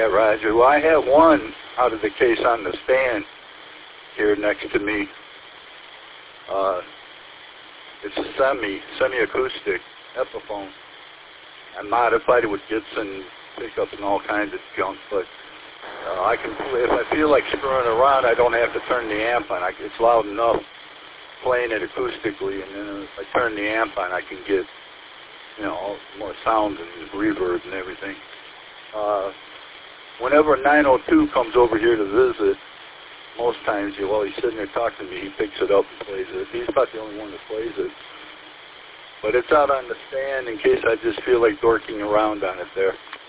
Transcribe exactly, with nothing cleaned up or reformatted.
Yeah, Roger. Well, I have one out of the case on the stand here next to me. Uh, it's a semi, semi-acoustic Epiphone. I modified it with Gibson pickups and all kinds of junk, but uh, I can, if I feel like screwing around, I don't have to turn the amp on. I, it's loud enough playing it acoustically, and then if I turn the amp on, I can get, you know, more sound and reverb and everything. Uh, whenever nine oh two comes over here to visit, most times, you, while he's sitting there talking to me, he picks it up and plays it. He's about the only one that plays it. But it's out on the stand in case I just feel like dorking around on it there.